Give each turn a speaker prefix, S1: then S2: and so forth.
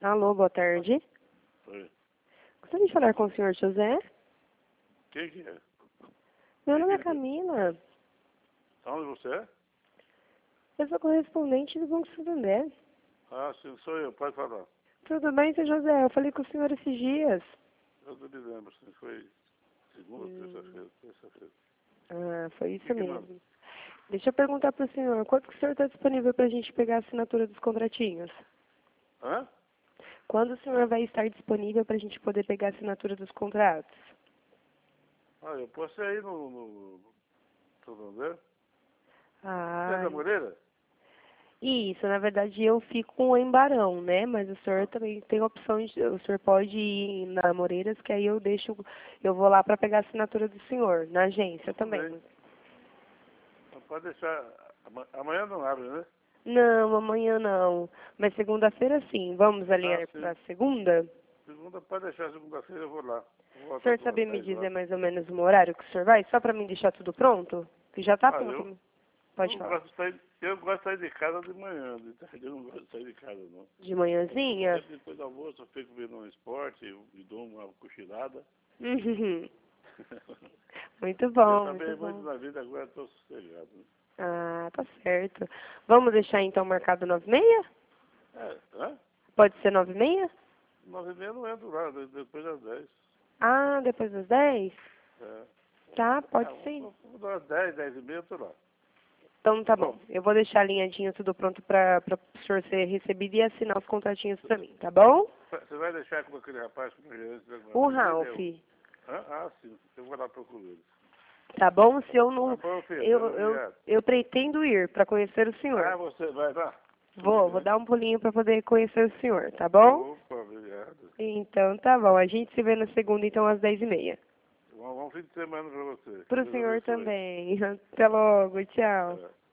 S1: Alô, boa tarde.
S2: Oi.
S1: Gostaria de falar com o senhor José?
S2: Quem que é?
S1: Meu nome é Camila.
S2: Onde você é?
S1: Eu sou correspondente do Banco Santander.
S2: Ah, sim, sou eu. Pode falar.
S1: Tudo bem, seu José? Eu falei com o senhor esses dias.
S2: Eu não me lembro, sim. Foi segunda, terça-feira.
S1: Ah, foi isso
S2: Que manda?
S1: mesmo. Deixa eu perguntar para o senhor, quando que o senhor está disponível para a gente pegar a assinatura dos contratinhos?
S2: Hã?
S1: Quando o senhor vai estar disponível para a gente poder pegar a assinatura dos contratos?
S2: Ah, eu posso ir aí no Santander? Você é
S1: Ah,
S2: da Moreira?
S1: isso, na verdade eu fico em Barão, né? Mas o senhor também tem a opção de, o senhor pode ir na Moreiras, que aí eu vou lá para pegar a assinatura do senhor, na agência
S2: Tudo
S1: também.
S2: bem. Mas pode deixar. Amanhã não abre, né?
S1: Não, amanhã não. Mas segunda-feira sim. Vamos
S2: Ah,
S1: alinhar
S2: sim.
S1: para segunda?
S2: Segunda, pode deixar. Segunda-feira eu vou lá. Vou
S1: O
S2: voltar
S1: senhor
S2: por umas
S1: sabe me
S2: 10
S1: dizer
S2: horas.
S1: mais ou menos o horário que o senhor vai? Só para mim deixar tudo pronto? Que já está
S2: Ah,
S1: pronto. Pode
S2: eu
S1: falar.
S2: gosto de sair, eu gosto de sair de casa de manhã. De tarde eu não gosto de sair de casa, não.
S1: De manhãzinha?
S2: Sempre depois do almoço eu fico vendo um esporte e dou uma cochilada.
S1: Uhum. Muito
S2: Já
S1: bom, muito
S2: trabalhei muito
S1: bom.
S2: na vida, agora estou sossegado. Né?
S1: Ah, tá certo. Vamos deixar então marcado 9h30?
S2: Hã?
S1: Pode ser 9h30?
S2: 9h30 não entro lá, depois das 10.
S1: Ah, depois das 10?
S2: É.
S1: Tá, pode
S2: Ah,
S1: sim.
S2: vou dar 10, 10h30 eu tô lá.
S1: Então tá
S2: Tá
S1: bom.
S2: bom?
S1: Eu vou deixar alinhadinho tudo pronto para o senhor ser recebido e assinar os contratinhos para mim, tá bom?
S2: Você vai deixar com aquele rapaz com o gerente da
S1: O
S2: família?
S1: Ralph,
S2: Hã? Ah, sim. Eu vou lá procurar ele.
S1: tá bom? Se eu
S2: Tá
S1: não.
S2: bom, filho.
S1: Eu, eu,
S2: Obrigado.
S1: eu pretendo ir para conhecer o
S2: Ah,
S1: senhor.
S2: você vai lá? Tudo
S1: Vou
S2: bem.
S1: dar um pulinho para poder conhecer o senhor, tá bom?
S2: Opa, obrigado.
S1: Então tá bom. A gente se vê na segunda, então, às 10h30.
S2: Bom fim de semana pra você.
S1: Para o
S2: Deus
S1: senhor
S2: abençoe.
S1: também. Até logo. Tchau.
S2: É.